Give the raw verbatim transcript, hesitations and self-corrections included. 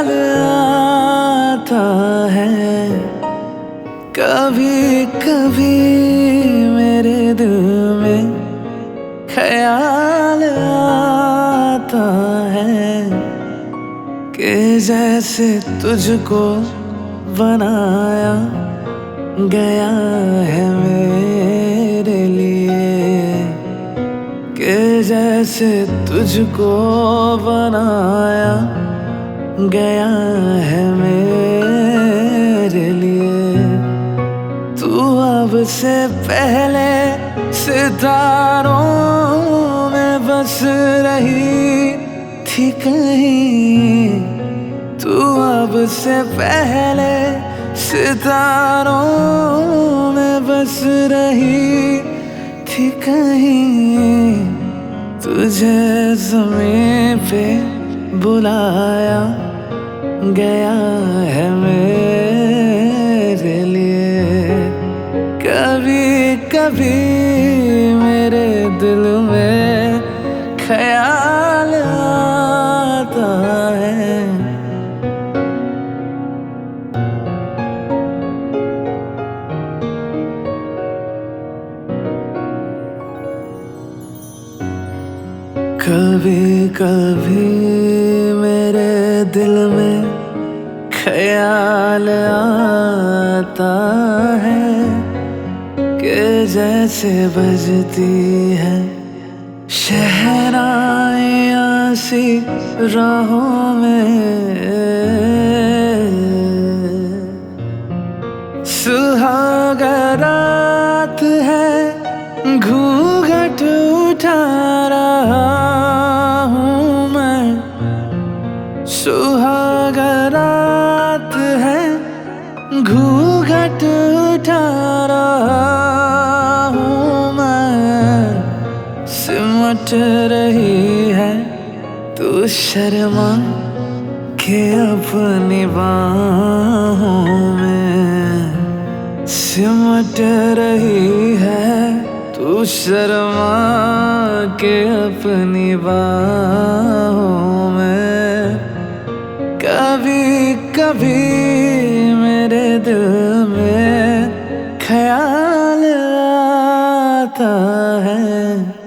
ख्याल आता है, कभी कभी मेरे दिल में ख्याल आता है कि जैसे तुझको बनाया गया है मेरे लिए, कि जैसे तुझको बनाया गया है मेरे लिए। तू अब से पहले सितारों में बस रही थी कहीं, तू अब से पहले सितारों में बस रही थी कहीं। तुझे ज़मीं पे बुलाया गया है मेरे लिए। कभी कभी मेरे दिल में ख्याल आता है। कभी कभी मेरे दिल में ख्याल आता है कि जैसे बजती है शहनाइयाँ सी राहों में, सुहागा रात है घूंघट उठा रहा हूँ मैं, सुहागा रात है घूंघट उठा रहा हूँ मैं। सिमट रही है तू शर्मा के अपनी बाहों में, सिमट रही है तू शर्मा के अपनी बाहों में। कभी कभी मेरे दिल में ख्याल आता है।